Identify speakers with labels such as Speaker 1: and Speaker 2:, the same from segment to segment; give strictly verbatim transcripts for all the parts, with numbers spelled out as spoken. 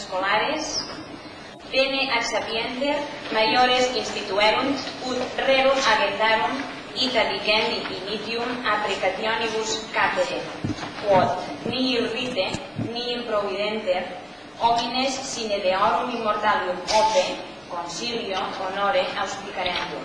Speaker 1: escolares, bene ad sapienter maiores instituerunt ut rerum agentarum ita digendi initium applicationibus capere, quod nihil vite, nihil providenter, homines sine deorum immortalium ope, concilio, honore, auspicarentur.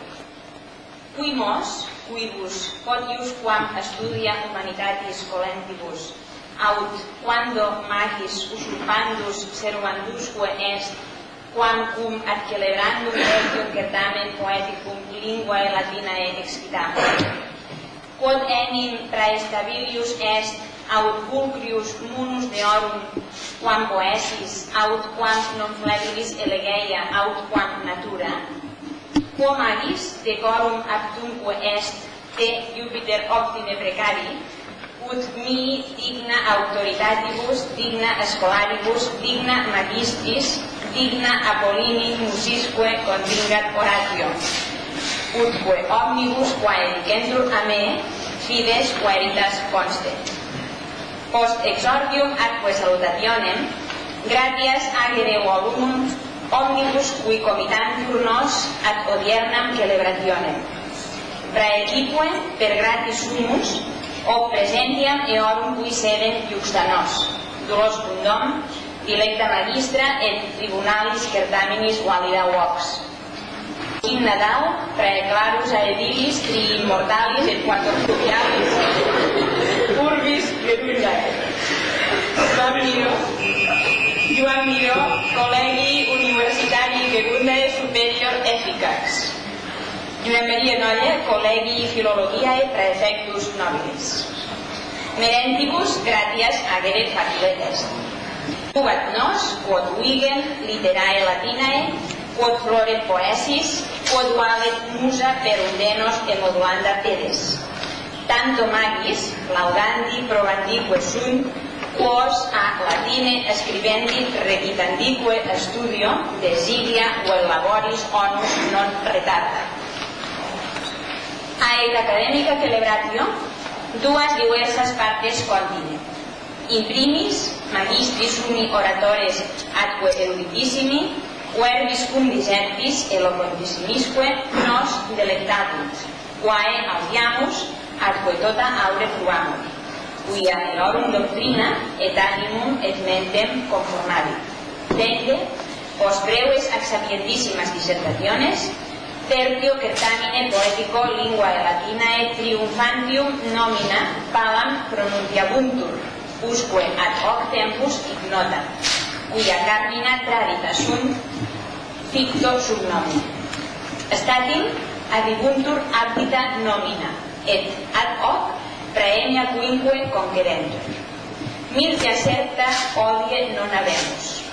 Speaker 1: Quimos, quibus, potius quam studia humanitatis colentibus, aut quando magis usurpandus servandusque est, quam cum ad celebrandum etium certamen poeticum linguae latinae excitamus. Quod enim praestabilius est, aut pulcrius munus deorum, quam poesis, aut quam non flebilis elegeia, aut quam natura, quo magis decorum aptumque est te Jupiter optime precari, ut mi digna autoritatibus, digna scholaribus, digna magistris, digna Apollini musisque contingat oratio, utque omnibus quae dicentur a me fides quaeritas conste. Post exordium atque salutationem, gratias agere volumum omnibus qui comitantur nos ad odiernam celebrationem. Praequique per gratis sumus, ob presentiam eorum qui sedem juxta nos, dulos pundom, dilecta magistra et tribunalis certaminis valida vox. In Nadal, praeclarus aedilis tri immortalis et quator fluvialis, urbis gerundae. Joan Miró, Joan Miró, Col·legi Universitari Gerundae Superior Efficax. Joan Maria Nolla, Col·legi Filologiae Praefectus Nobilis. Merentibus gratias agere facile est. Ubat nos, quod vigent literae latinae, quod floret poesis, quod valet musa perundenos emoduanda pedes. Tanto magis, laudandi probandique sunt, quos a latine scribendi requitandique studio desidia vel laboris onus non retarda. Aet academica celebratio, duas diversas partes contine. In primis, magistris uni oratores atque eruditissimi, verbis cum disertis eloquentissimisque nos delectabunt, quae audiamus atque tota aure fruamur, quia eorum doctrina et animum et mentem conformari. Tende, post breves ac sapientissimas dissertationes, tertio certamine poetico linguae latinae triumphantium nomina palam pronunciabuntur, usque ad hoc tempus ignota, cuia carmina tradita sunt ficto subnomine. Statim adibuntur aptita nomina, et ad hoc praemia quinque conquerentur. Mirtia certa odie non habemus.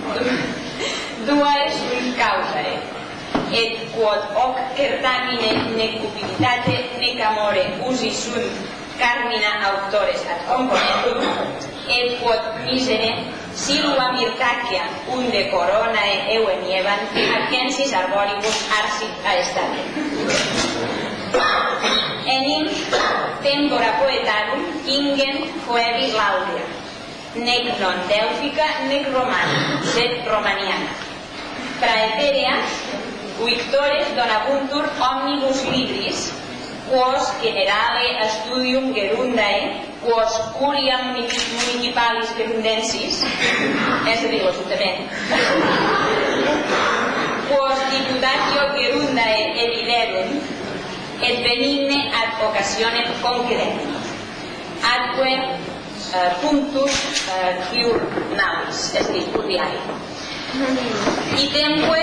Speaker 1: Duae sunt causae, et quod hoc certamine nec cupiditate nec amore usi sunt carmina auctores ad componentum, et quod misere silva mirtacia unde coronae euenievan acensis arboribus arsit aestate. Enim tempora poetarum ingen foebi laudia, nec non delfica nec romana, sed romaniana. Praeterea victores donabuntur omnibus libris, quos generale studium gerundae, quos curia municipalis gerundensis, és a dir, l'Ajuntament, quos diputatio gerundae eviderunt, et benigne ad occasionem concedent, atque uh, punctus uh, cur navis, és a dir, urdiari. Itemque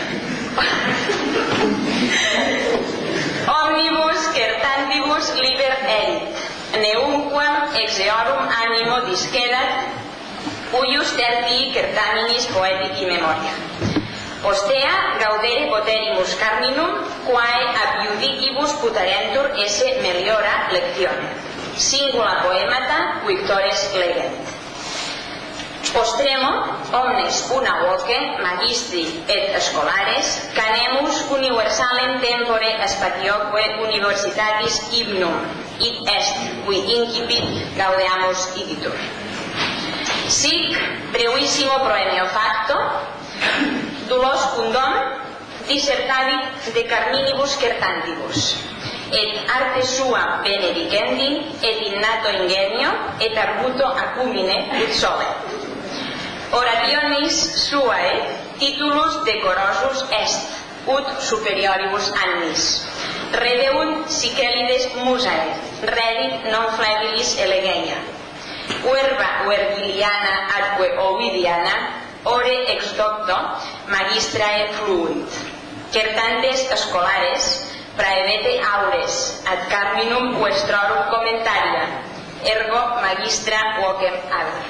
Speaker 1: omnibus certantibus liber erit, neumquam ex eorum animo discedat, uius tertii certaminis poetici memoria. Postea gaudere poterimus carminum, quae ab judicibus putarentur esse meliora lectione. Singula poemata victores legent. Postremo, omnes una voce, magistri et scholares, canemus universalem tempore spatioque universitatis hymnum, id est, qui incipit gaudeamus igitur. Sic breuissimo proemio facto, dulos cundom, dissertavit de carminibus certantibus, et arte sua benedicendi, et innato ingenio, et arguto acumine ut solet. Orationis suae titulus decorosus est, ut superioribus annis. Redeunt Sicelides musae, redit non flebilis elegeia. Verba Vergiliana atque Ovidiana, ore ex docto magistrae fluunt. Certantes scolares praevete aures ad carminum vestrorum commentaria, ergo magistra vocem habet.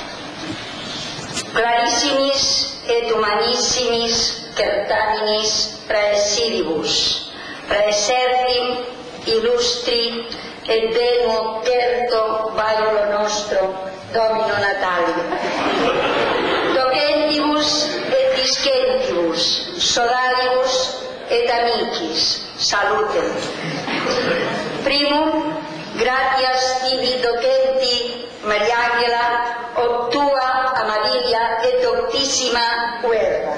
Speaker 2: Clarissimis et humanissimis certaminis praesidibus, praesertim illustri et beno certo vaiolo nostro Domino Natali. Docentibus et discentibus, sodalibus et amicis, salutem. Primum, gratias tibi docenti Mariangela, obtua amabilia et doctissima Verba.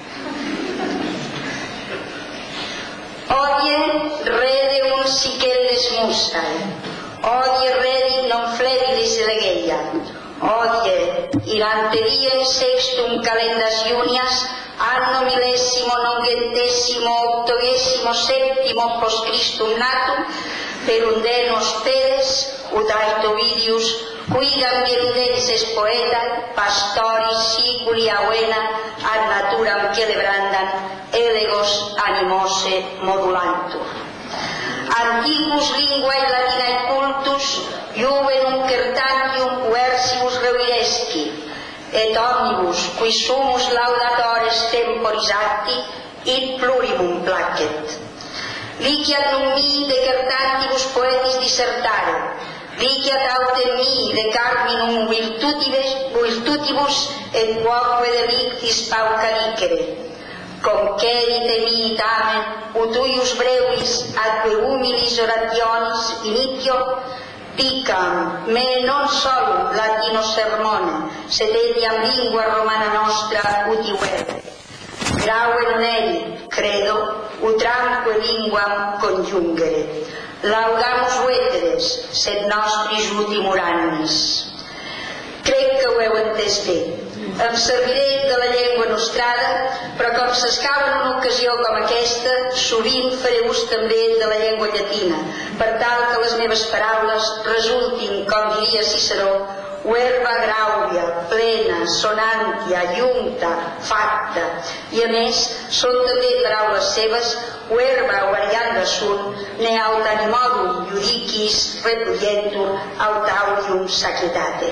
Speaker 2: Odie redeunt Sicelles musae, odie redit non flebilis elegeia, odie in ante diem sextum calendas junias anno millesimo nonagentesimo octogesimo septimo post Christum natum perundenos pedes ut ait Ovidius quigam virudenses poeta pastoris siculi auena ad naturam celebrandan elegos animose modulantur. Antiquus linguae latinae cultus juvenum certatium versibus reviresci, et omnibus qui sumus laudatores temporis acti id pluribum placet. Liciat non mi de certantibus poetis dissertare, liciat autem mi de carminum virtutibus et quoque delictis paucadicere. Concerite mi tamen ut uius brevis atque humilis orationis inicio dicam me non solum latino sermone sed etiam lingua romana nostra utiuere. Graue non eri, credo, utramque linguam conjungere. Laudamus veteres, sed nostris ultimur annis. Crec que ho heu entès bé. Em serviré de la llengua nostrada, però com s'escau en una ocasió com aquesta, sovint faré ús també de la llengua llatina, per tal que les meves paraules resultin, com diria Ciceró, verba grauvia, plena, sonantia, junta, facta, i a més són també paraules seves, verba varianda sunt, ne aut animodum judicis repudientur aut audium sacritate.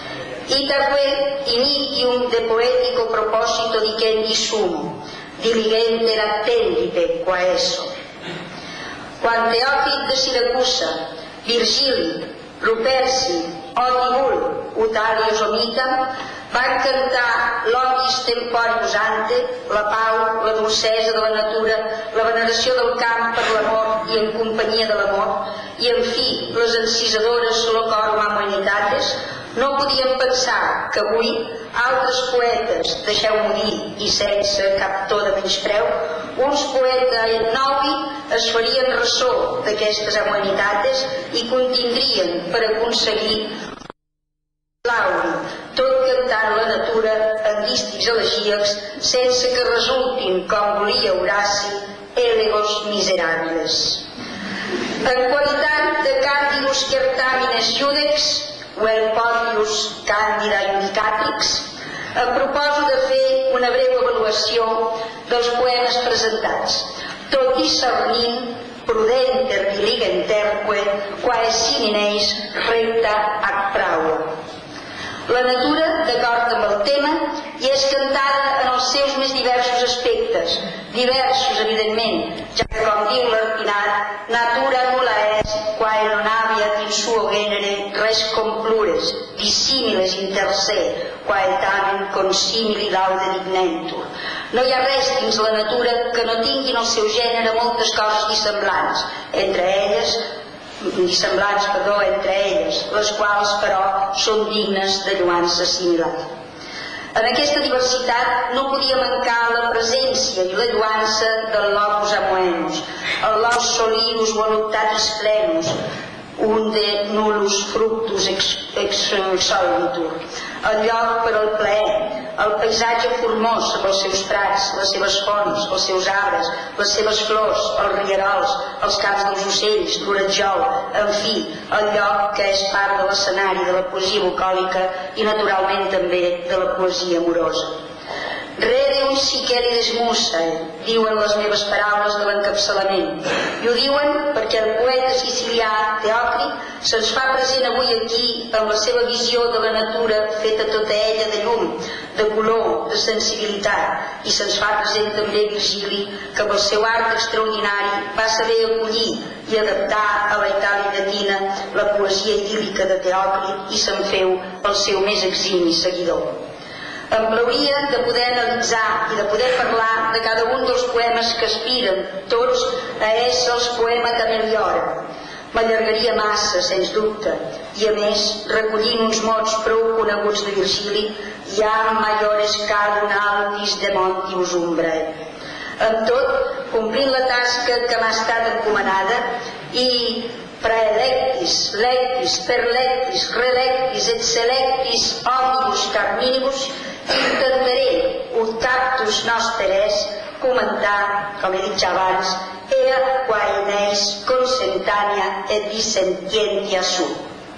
Speaker 2: Itaque initium de poetico proposito dicendi sumo, diligenter attendite qua esso. Quan Teòfit de Siracusa, Virgili, Ruperci, Odibul, ut alios omitam, van cantar l'odis temporibus ante, la pau, la dolcesa de la natura, la veneració del camp per l'amor i en companyia de l'amor, i en fi, les encisadores locorum humanitates, no podíem pensar que avui altres poetes, deixeu-m'ho dir, i sense cap to de menyspreu, uns poeta et novi es farien ressò d'aquestes humanitats i contindrien per aconseguir l'auri, tot cantant la natura en dístics elegíacs sense que resultin, com volia Horaci, elegos miserables. En qualitat de candidus certamines judex, vel podius candida judicatrix, em proposo de fer una breu avaluació dels poemes presentats, tot discernint prudenter diligenterque quae simineis recta ac praua. La natura, d'acord amb el tema, i és cantada en els seus més diversos aspectes, diversos, evidentment, ja que, com diu l'Arpinat, natura nulla est, quae non habeat in suo genere res complures, dissimiles inter se, quae tamen consimili laude dignentur. No hi ha res dins la natura que no tingui en el seu gènere moltes coses dissemblants, entre elles dissemblants, perdó, entre elles, les quals, però, són dignes de lluança similar. En aquesta diversitat no podia mancar la presència i la lluança del locus amoenus, el locus solidus voluptatis plenus, un de nullus fructus ex, ex solitur, el lloc per al plaer, el paisatge formós amb els seus prats, les seves fonts, els seus arbres, les seves flors, els rierols, els camps dels ocells, l'oratjol, en fi, el lloc que és part de l'escenari de la poesia bucòlica i naturalment també de la poesia amorosa. Redeum siquerides musae, diuen les meves paraules de l'encapçalament, i ho diuen perquè el poeta sicilià Teòcrit se'ns fa present avui aquí amb la seva visió de la natura feta tota ella de llum, de color, de sensibilitat, i se'ns fa present també Virgili, que amb el seu art extraordinari va saber acollir i adaptar a la Itàlia llatina la poesia idíl·lica de Teòcrit i se'n feu el seu més eximi seguidor. Em plauria de poder analitzar i de poder parlar de cada un dels poemes que aspiren, tots, a ésser els poema que meliora. M'allargaria massa, sens dubte, i a més, recollint uns mots prou coneguts de Virgili, iam maiores cadun altis de montibus umbrae. Amb tot, complint la tasca que m'ha estat encomanada i praelectis, lectis, perlectis, relectis, et selectis omnibus carminibus, intentaré ut captus nosteres comentar, com he dit ja abans, ea quae neis consentània et dissentientia sum.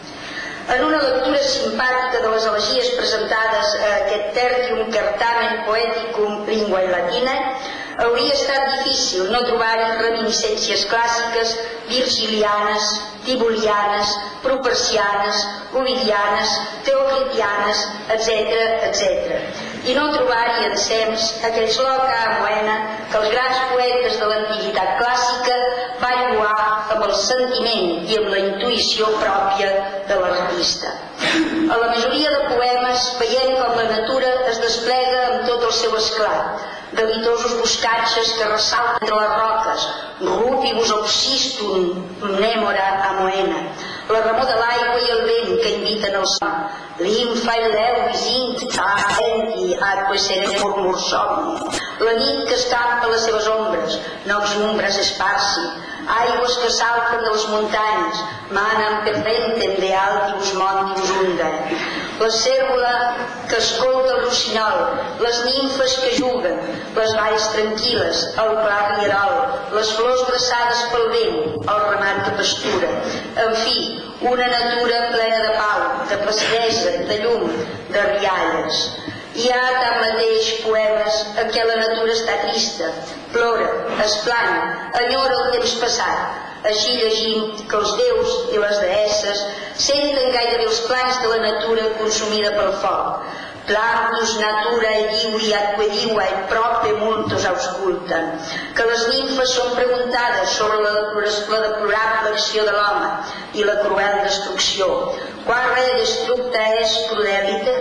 Speaker 2: En una lectura simpàtica de les elegies presentades a aquest tertium certamen poeticum linguae latina, hauria estat difícil no trobar-hi reminiscències clàssiques virgilianes, tibulianes, propercianes, ovidianes, teoclitianes, etcètera, etcètera. I no trobar-hi ensems aquells loca amoena que els grans poetes de l'antiguitat clàssica van lloar amb el sentiment i amb la intuïció pròpia de l'artista. A la majoria de poemes veiem com la natura es desplega amb tot el seu esclat, delitosos boscatges que ressalten entre les roques, rupibus obsistum mnemora amoena, la remor de l'aigua i el vent que inviten al son, l'infa i l'euvis incta enti atque sere murmur somni, la nit que escampa les seves ombres, nox umbras esparsi, aigües que salten de les muntanyes, manam perventem de altibus montibus undae, la cérvola que escolta el rossinyol, les nimfes que juguen, les valls tranquil·les, el clar rierol, les flors dreçades pel vent, el ramat que pastura, en fi, una natura plena de pau, de placidesa, de llum, de rialles. Hi ha tanmateix poemes en què la natura està trista, plora, es plana, enyora el temps passat. Així llegim que els déus i les deesses senten gairebé els plans de la natura consumida pel foc. Plantus natura edivi atque divae prope multos ausculten, que les nimfes són preguntades sobre la, la deplorable acció de l'home i la cruel destrucció. Qua re destructa es crudelite?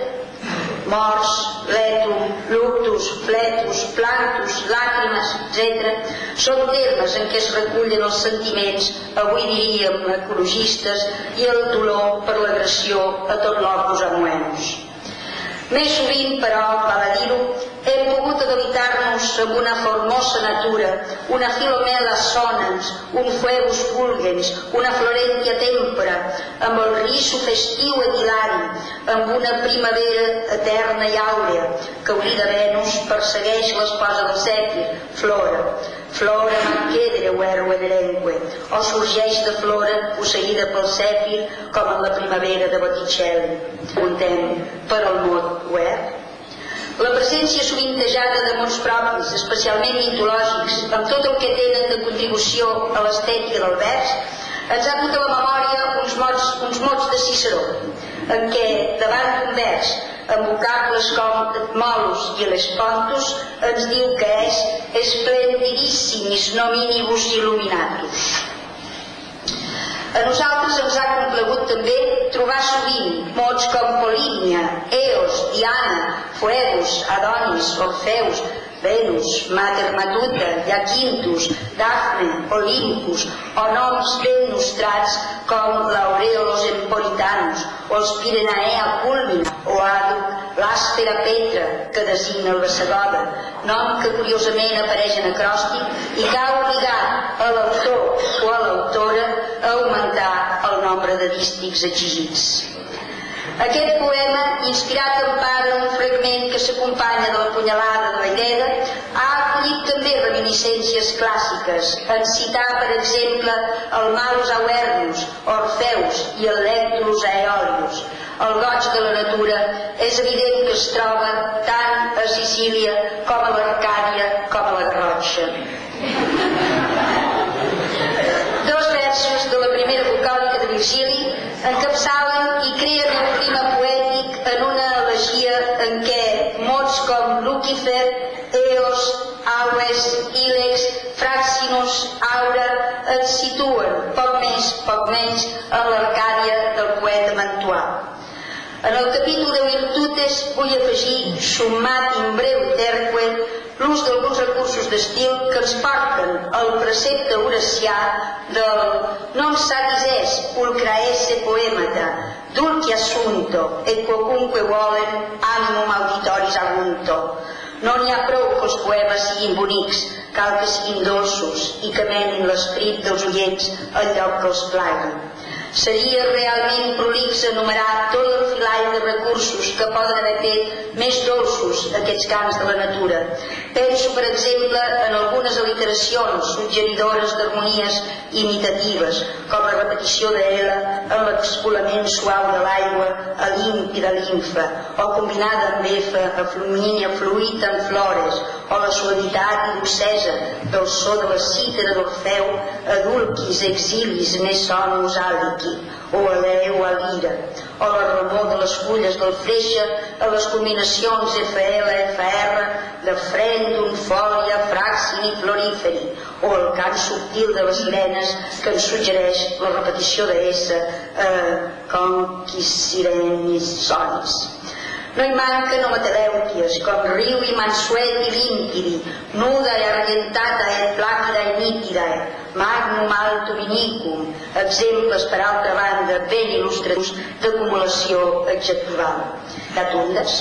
Speaker 2: Morts, letum, luctus, fletus, plantus, làgrimes, etcètera, són termes en què es recullen els sentiments, avui diríem ecologistes, i el dolor per l'agressió a tot l'opus amoenus. Més sovint, però, val a dir-ho, hem pogut adelitar-nos amb una formosa natura, una filomela sonans, un fuegus fulgens, una florentia tempora, amb el riso festiu et hilari, amb una primavera eterna i àurea, que oblida Venus persegueix l'esposa del Zèfir, Flora. Flora manquedre uerue derenque, o sorgeix de Flora posseïda pel Zèfir, com en la primavera de Botticelli. Preguntem per al mot uer. La presència sovintejada de mots propis, especialment mitològics, amb tot el que tenen de contribució a l'estètica del vers, ens ha dut a la memòria uns mots, uns mots de Ciceró, en què, davant d'un vers amb vocables com molus i l'espontus, ens diu que és esplendidíssimis nominibus illuminatus. A nosaltres ens ha complagut també trobar sovint mots com Polínia, Eos, Diana, Fuegus, Adonis, Orfeus, Venus, Mater Matuta, Jacintus, Dafne, Olympus, o noms ben nostrats com l'Aureolos Empolitanus, o els Pirenaea Culmina, o Àduc, l'Àspera Petra, que designa el Bassagoda, nom que curiosament apareix en acròstic i que ha obligat a l'autor o a l'autora a augmentar el nombre de dístics exigits. Aquest poema, inspirat en part en un fragment que s'acompanya de la punyalada de la Ileda, ha acollit també reminiscències clàssiques, en citar, per exemple, el Malus Auernus, Orfeus i el Lectulus Aeolius. El goig de la natura és evident que es troba tant a Sicília com a l'Arcàdia com a la Garrotxa. Dos versos de la primera bucòlica de Virgili encapçalen i creen el clima poètic en una elegia en què mots com Lucifer, Eos, Aues, Ilex, Fraxinus, Aura ens situen, poc més, poc menys, en l'Arcàdia del poeta mantuà. En el capítol de Virtutes vull afegir, summat in breu terque, l'ús d'alguns recursos d'estil que ens porten al precepte horacià del non satis es, pulcra esse poemata, dulci assunto, et quocunque volen, animum auditoris agunto. No n'hi ha prou que els poemes siguin bonics, cal que siguin dolços i que menin l'esperit dels oients al lloc que els plagui. Seria realment prolix enumerar tot l'enfilall de recursos que poden haver fet més dolços aquests cants de la natura. Penso, per exemple, en algunes al·literacions suggeridores d'harmonies imitatives, com la repetició d'ela en l'excolament suau de l'aigua a límpida linfa, o combinada amb efa a flumínia fluït en flores, o la suavitat i dolcesa del so de la cítara d'Orfeu a dulcis exilis ne sonus alici, o a l'eu a l'ira, o la remor de les fulles del freixa a les combinacions F L F R de frendum, fòlia, fraxin i floríferi, o el cant subtil de les sirenes que ens suggereix la repetició de S eh, com quis sirenis sonis. No hi manquen homotelèuties, com riu i mansuet i límpidi, nuda i argentata et plàquida i nítida, magnum alto vinicum, exemples, per altra banda, ben il·lustratius d'acumulació adjectival. Catundes,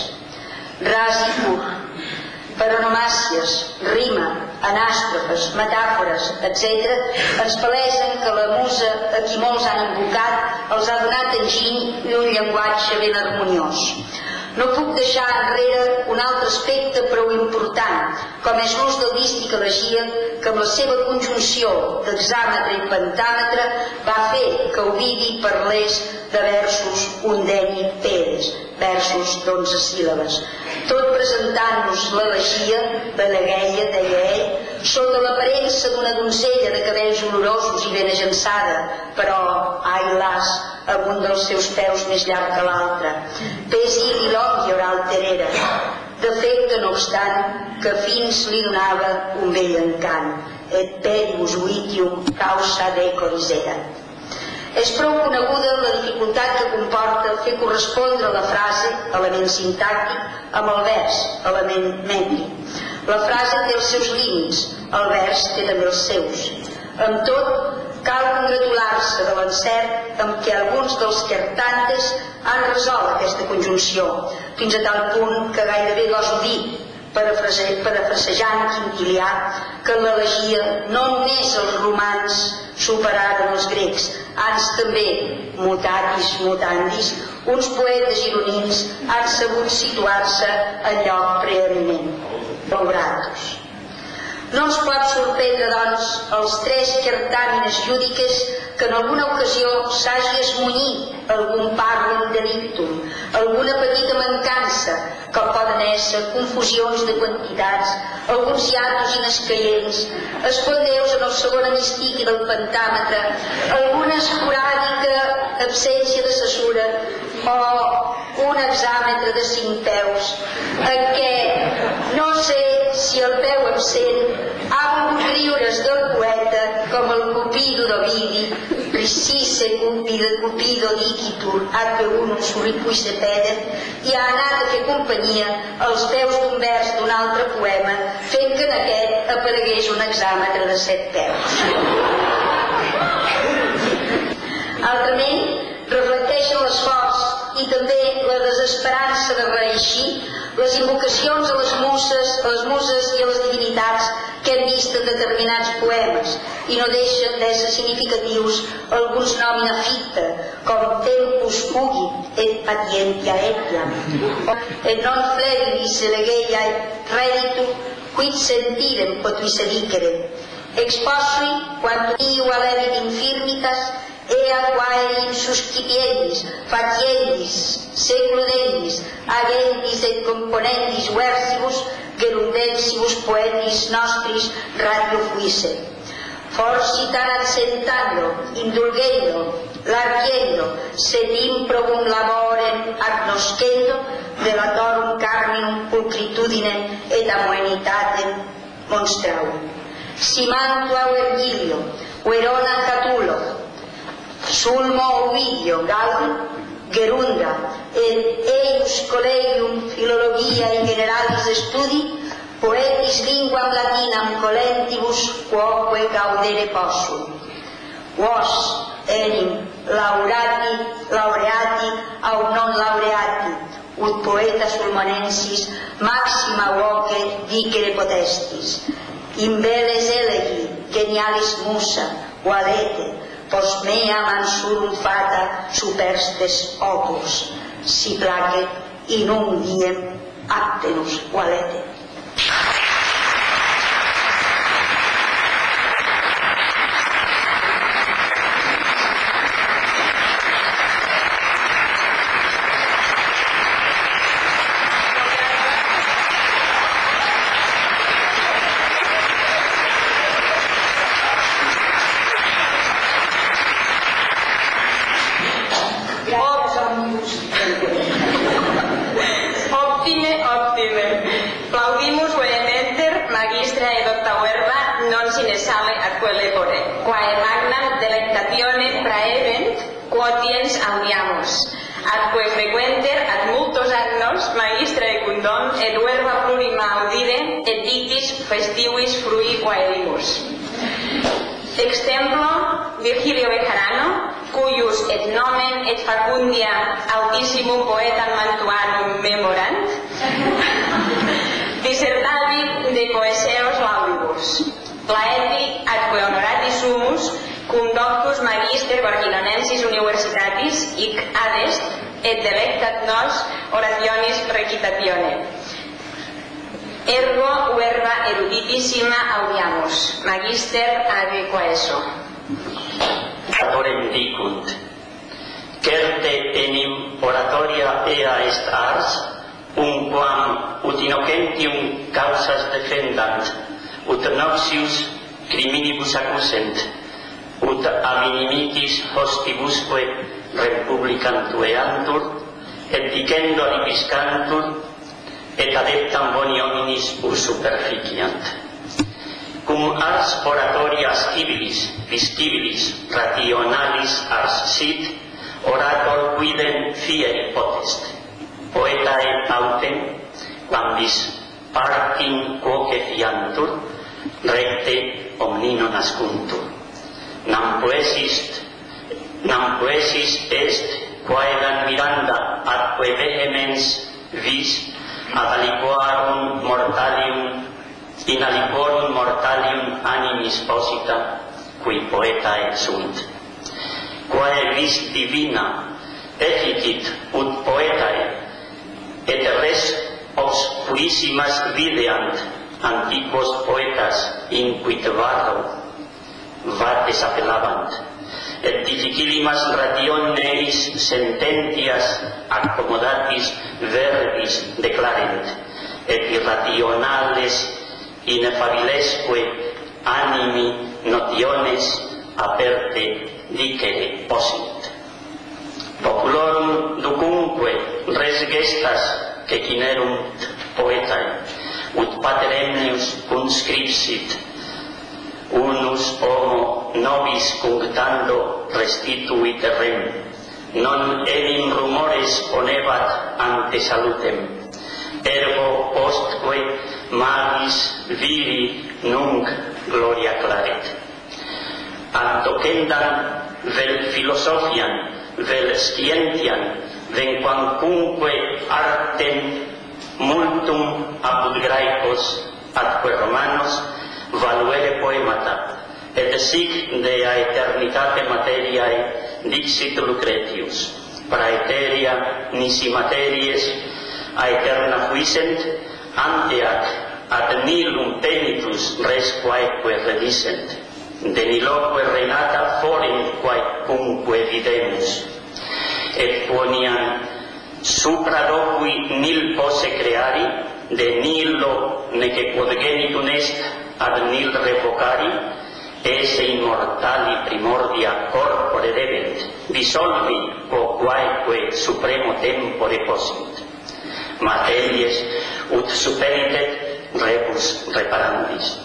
Speaker 2: ras i pur, paronomàcies, rima, anàstrofes, metàfores, etcètera, ens palesen que la musa a qui molts han invocat els ha donat enginy i un llenguatge ben harmoniós. No puc deixar enrere un altre aspecte prou important, com és l'ús del dístic elegia, que amb la seva conjunció d'hexàmetre i pentàmetre va fer que Ovidi parlés de versos undeni peres, versos d'onze síl·labes, tot presentant-nos l'elegia, Benegueia, deia ell, sota l'aparença d'una donzella de cabells olorosos i ben agençada, però, ai las, amb un dels seus peus més llarg que l'altre. Pes il i oral terera, defecte no obstant que fins li donava un vell encant, et peribus vitium causa decoris erat. És prou coneguda la dificultat que comporta fer correspondre la frase, element sintàctic, amb el vers, element mètric. La frase té els seus límits, el vers té també els seus. Amb tot, cal congratular-se de l'encert amb què alguns dels quertantes han resolt aquesta conjunció, fins a tal punt que gairebé goso dir, parafrasejant Quintilià, que en l'elegia no només els romans superaren els grecs, ans també, mutatis mutandis, uns poetes gironins han sabut situar-se en lloc preeminent. Laudatus. No ens pot sorprendre, doncs, els tres quertàmines júdiques que en alguna ocasió s'hagi esmunyit algun parlem delictum, alguna petita mancança, com poden ésser confusions de quantitats, alguns hiatos inescaients, espondeus en el segon hemistiqui del pentàmetre, alguna esporàdica absència de cesura o un hexàmetre de cinc peus, en què no sé si el peu absent ha volgut riure's del poeta com com el Cupido d'Ovidi, recisse Cupido, Cupido dicitur, atque unum surripuisse peder, i ha anat a fer companyia als peus d'un vers d'un altre poema, fent que en aquest aparegués un hexàmetre de set peus. Altrament, reflecteixen l'esforç i també la desesperança de reeixir les invocacions a les muses, a les muses i a les divinitats que hem vist en determinats poemes, i no deixen d'ésser significatius alguns nomina ficta, com tempus fugit et patientia etiam, et non flebilis elegeiae reditu quid sentirem potuisse dicere, exposui quantum iu alevit infirmitas ea quae suscipiendis, faciendis, secludendis, agendis et componendis versibus, gerundensibus poetis nostris radio fuisse. Forsitan accentando, indulgendo, largiendo, sed improbum laborem agnoscendo, delatorum carminum pulcritudinem et amoenitatem monstraum. Simantua Virgilio, Verona Catulo, Sulmo Ovidio, Galli, Gerunda, et eius collegium philologia in generalis studi, poetis linguam latinam colentibus quoque gaudere possum. Vos, enim, laurati, laureati, au non laureati, ut poeta sulmonensis, maxima voce dicere potestis. In veles elegi, genialis musa, valete, post mea mansurum fata superstes opus, si placet in un diem aptenus valete.
Speaker 1: Festivis frui quaerimus. Extemplo Virgilio Bejarano, cuius et nomen et facundia altissimum poetam mantuanum memorant, dissertavit de poeseos laudibus, laeti atque honorati sumus, cum doctus magister Virginonensis universitatis, hic adest, et delectat nos orationis recitatione. Ergo verba eruditissima audiamus, magister ad quaeso.
Speaker 3: Oratorem dicunt, certe enim oratoria ea est ars, unquam ut innocentium causas defendant, ut noxius criminibus accusent, ut ab inimicis hostibusque republicam tueantur, et dicendo alipiscantur, et adeptam boni hominis usuperficiant. Cum ars oratoria ascibilis, piscibilis, rationalis ars sit, orator quidem fieri potest. Poetae autem, quambis partim quoque fiantur, recte omnino nascuntur. Nam poesist, nam poesist est, quaedan miranda atque vehemens vis, ad aliquarum mortalium, in aliquorum mortalium animis posita, qui poetae sunt. Quae vis divina efficit ut poetae, et res obscurissimas videant antiquos poetas inquit vado, vates appellavant, et difficilimas rationes sententias accommodatis verbis declarent, et irrationales ineffabilesque animi notiones aperte dicere possit. Populorum ducunque res gestas quecinerunt poetae, ut pater Ennius conscripsit, unus homo nobis cunctando restituit rem, non enim rumores ponebat ante salutem, ergo postque magis viri nunc gloria claret. Antocendam vel philosophiam, vel scientiam, venquamcunque artem multum apud Graecos atque Romanos valuere poemata, et sic dea aeternitate materiae dixit Lucretius, praeteria nisi materies aeterna fuisent, anteac ad nihilum penitus res quaeque rediscent, de nihilque renata forem quaecumque videmus, et quoniam supra locui nil posse creari, de nihilo nece quod genitum est ad nihil revocari, esse immortali primordia corpore debent, dissolvi o quaeque supremo tempore possint. Materies ut superitet rebus reparandis.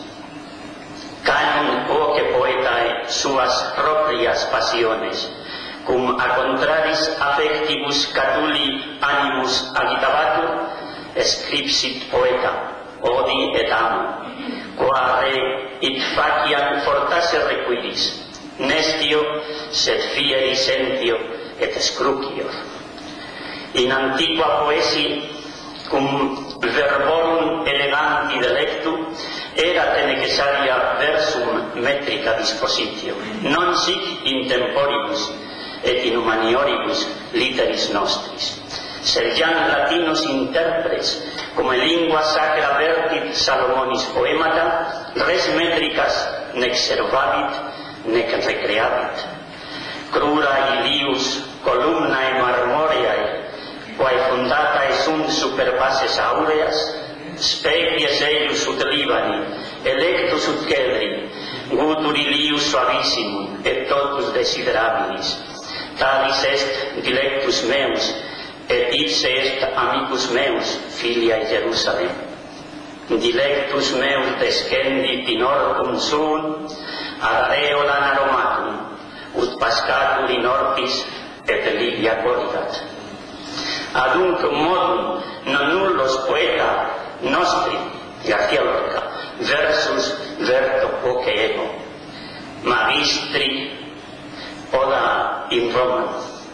Speaker 3: Canon quoque poetae suas proprias passiones, cum a contraris affectibus catuli animus agitabatur, scripsit poeta, odi et amo, qua re it faciam fortasse requiris, nestio sed fieri sentio et scrucior. In antiqua poesi, cum verborum eleganti delectu, erat necessaria versum metrica dispositio, non sic in temporibus et in humanioribus literis nostris. Sergian latinos interpres, come lingua sacra vertit Salomonis poemata, res metricas nec servabit, nec recreabit. Crura ilius columnae marmoreae, quae fundatae sunt super bases aureas, species eius ut Libani, electus ut Cedri, gutur ilius suavissimum, et totus desiderabilis. Talis est dilectus meus, et ipse est amicus meus, filiae Jerusalem. Dilectus meus descendit in ortum suum, ad eolan aromatum, ut pascatur in ortis, et Livia corrigat. Adunc modum non nullos poeta nostri, García Lorca, versus verto quoque ego, magistri oda in Roma,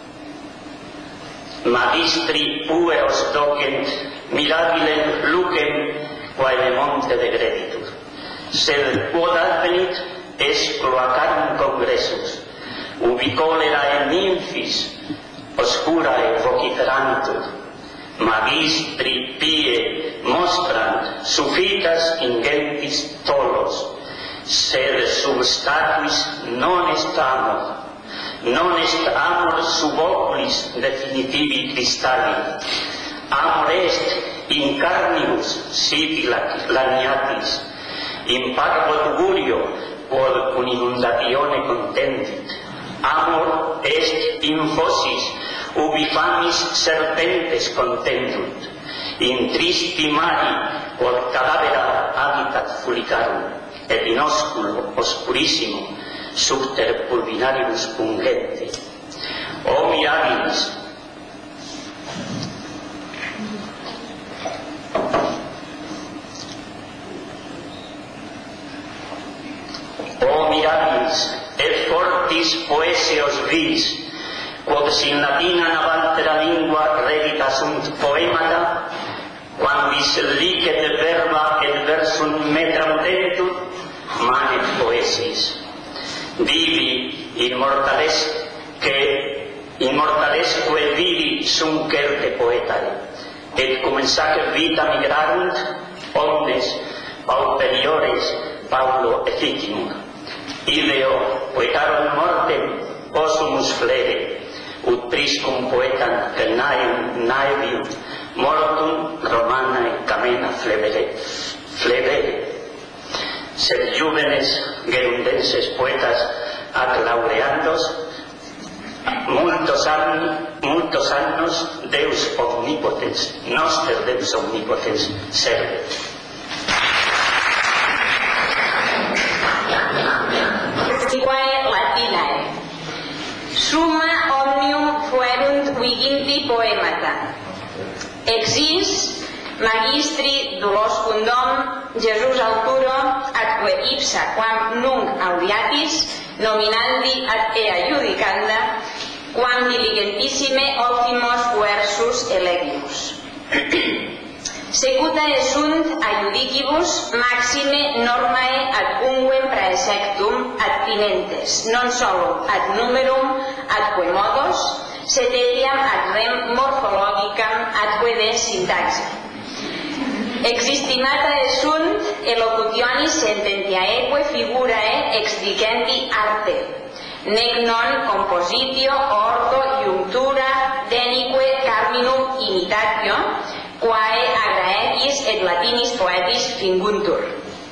Speaker 3: magistri pueros docent mirabilem lucem quae de monte degreditur, sed quod advenit es cloacarum congressus, ubi cholerae nymphis oscurae vociferantur, magistri pie mostrant suffitas ingentis tolos, sed sub statuis non est amor, non est amor sub oculis definitivi cristalli, amor est in carnibus sibi laniatis, in parvo tugurio quod cum inundatione contentit, amor est in fossis ubi famis serpentes contentunt, in tristi mari quod cadavera habitat fulicarum, et in osculo oscurissimo subter pulvinaribus pungente. O mirabilis, o mirabilis, et fortis poeseos vis, quod sin latina navantera lingua redita sunt poemata, quam vis licet verba et versum metram tentur, manet poesis. Vivi immortales que immortalesque vivi suncerte poetae, et cum sacer vita migrarunt omnes pauperiores Paulo efficimur. Ideo poetarum mortem possumus flere, ut priscum poetam tenaeum naevium mortum Romanae camena flebere, flebere. Sed juvenes gerundenses poetas ac laureandos multos anni, multos annos Deus omnipotens, noster Deus omnipotens servet.
Speaker 1: Summa omnium fuerunt viginti poemata. Exis magistri Dolors Condom, Jesus Alturo, atque ipsa quam nunc audiatis, nominandi ad ea judicanda, quam diligentissime optimos versus elegimus. Secuta sunt a judicibus maxime normae ad unguem praesectum ad tinentes, non solum ad numerum adque modos, sed etiam ad rem morphologicam adque de syntaxe. Existimata sunt elocutionis sententiaeque figurae exdicendi arte, nec non compositio ordo iunctura denique carminum imitatio, quae agraecis et latinis poetis finguntur.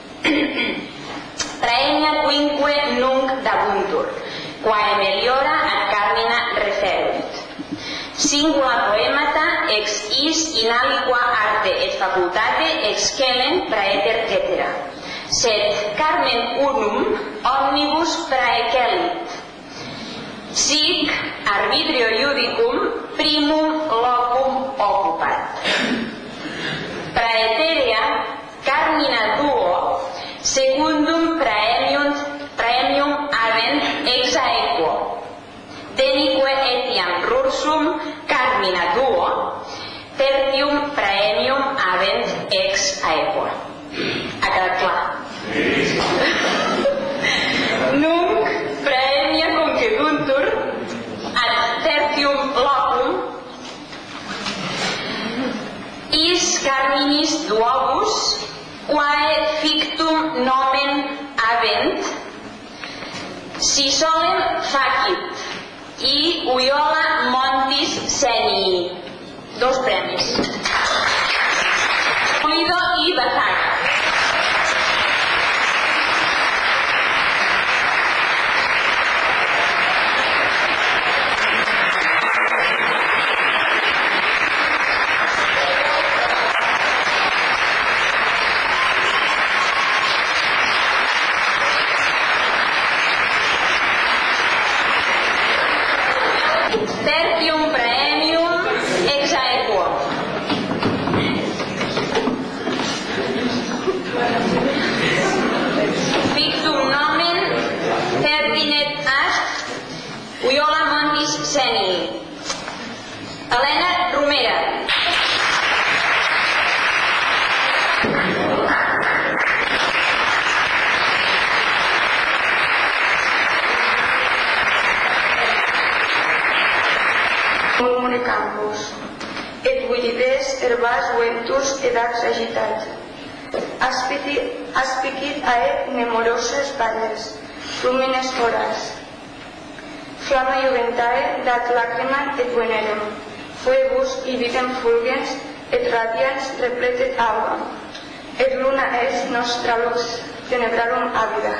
Speaker 1: Praemia quinque nunc dabuntur, quae meliora ad carmina referunt. Singula poemata ex is in aliqua arte et facultate excellent praeter cetera. Sed carmen unum omnibus praecelit. Sic arbitrio judicum primum locum occupat. Praeterea carmina duo secundum praemium, praemium avent ex aequo. Denique etiam rursum carmina duo tertium praemium avent ex aequo. Ha quedat clar? Nunc praemia conceduntur ad tertium locum is carminis duobus quae fictum nomen avent si solem facit i uiola montis senii. Dos premis. Pulido i Bazaga. Tertium praemium ex aequo. Fictum nomen pertinet ast uiola montis senii. Helena Romera.
Speaker 4: Murmure campus, et virides herbas ventus edax agitat. Aspicit aet nemoroses valles, flumines horas. Flama juventae dat lacrima et venerum, fuebus ibitem fulgens et radians repletet alba, et luna est nostra lux tenebrarum avida.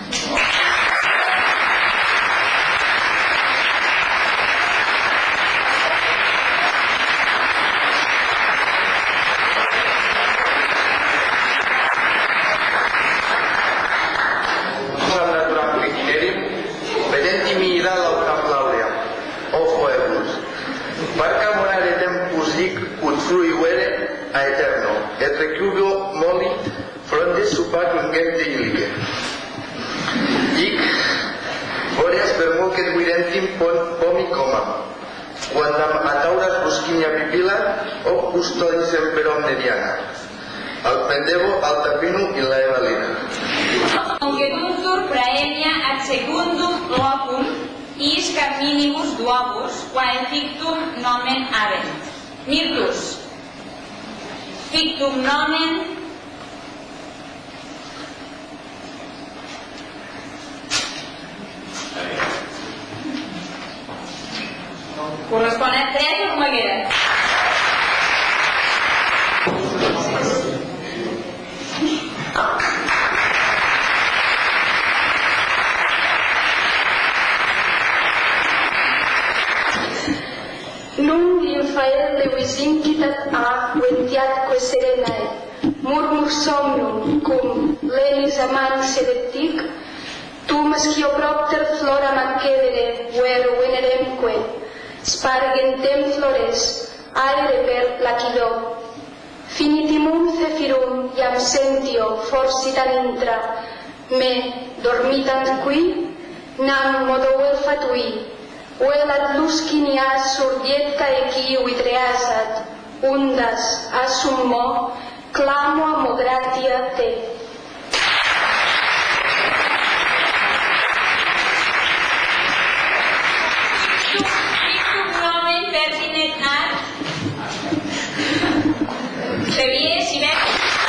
Speaker 5: Et recubio molit fronde supat ungente ilique. Ic, boreas per molt que videntim pomi comam, quandam atauras busquinia pipila, o custodis semper omne diana. Al pendevo, al tapinu in la evalina.
Speaker 1: Conceduntur praemia ad secundum locum is carminibus duobus, quae fictum nomen avent. Mirtus. Fictum nomen correspon a tres o Maguera.
Speaker 4: Num infael levis incitat a ventiatque serenae, murmur somnum cum lenis amani sedectic, tum esciopropter flora macedere, ver venerem
Speaker 6: spargentem flores, aere per lacidor. Finitimum cefirum iam sentio forsitan intra, me dormitant qui, nam modovel fatui, velat luscinias surdiet caequi uitreasat, undas assum mo, clamo amo gratia te.
Speaker 1: Xavier Sibert.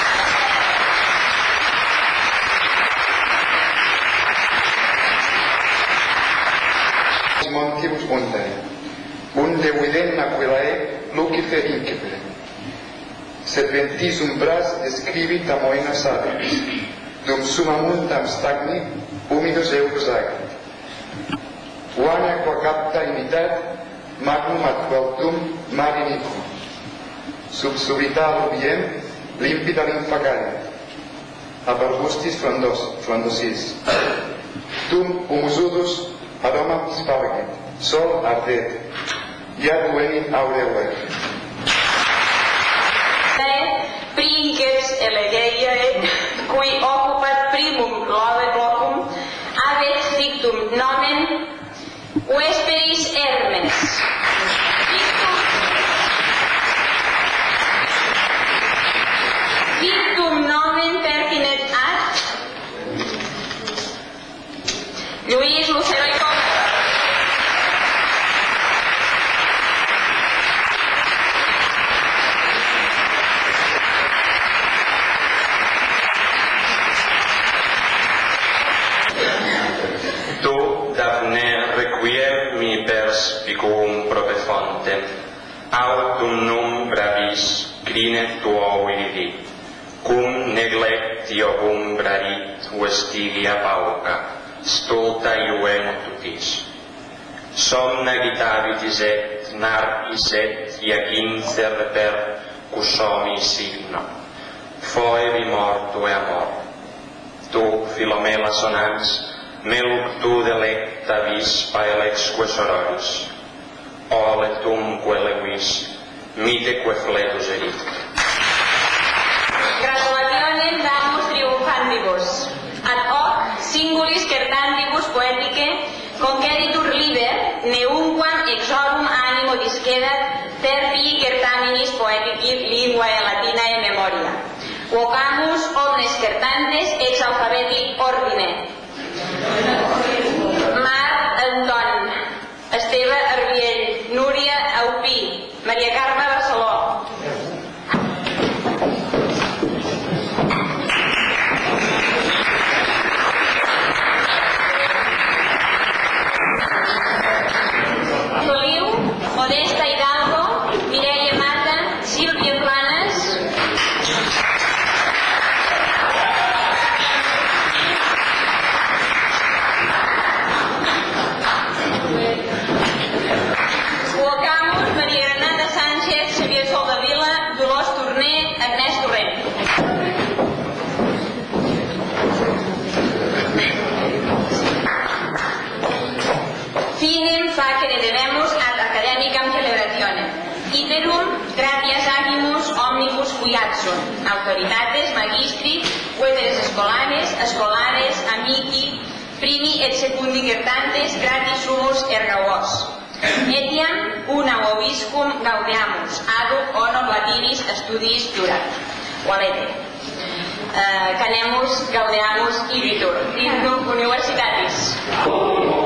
Speaker 5: Montibus undae, unde videm aquilae lucifer incipere. Serventis umbras describit amoena sapiens, dum summa mundam stagni, humidos eurus agit. Vana qua capta imitat, magnum ad qualtum marinicum. Sub subitalo biem, limpida linfagaria, ab arbustis frondos, frondosis. Tum humusudus aromam spargit, sol ardet, iad venim aureoe.
Speaker 1: Princeps elegeia, cui occupat primum lode locum, habet dictum nomen Vesperis Hermes. Dictum nomen pertinet ad Lluís Lucero i Costa.
Speaker 7: Tu, Daphne, requiem mi perspicum prope fontem, autum num bravis crine tuo vidi, cum neglectio umbrarit vestigia pauca, stulta iuem tutis. Somna gitavitis et narcis et iaginter per cusomi signo, foevi mortu e amor. Tu, Filomela sonans, meluk tu delecta vis paelexque sororis, oletum quelevis, miteque fletus erit.
Speaker 1: Gratulationem damus triumphantibus, ad hoc singulis certantibus poetice conceditur liber, neumquam exorum animo discedat tertii certaminis poetici linguae latinae memoria. Vocamus omnes certantes ex alphabeti ordine. Marc Anton, Esteve Arbiell, Núria Aupí, Maria Carme Barceló. Soliu, Modesta Hidalgo, Mireia Mata, Sílvia Planes. Vocamus Maria Granada Sánchez, Xavier Soldavila, Dolors Torner, Agnès Torrent. Finem facere debemus ad academicam celebrationem. Iterum gratias agimus omnibus cuiatsum, autoritates, magistri, veteres escolares, escolares, amici, primi et secundi certantes, gratis sumus erga vos. Etiam una vobiscum gaudeamus, adhuc honor latinis studis jurat. Valete. Uh, canemus gaudeamus ibitur, dignum universitatis.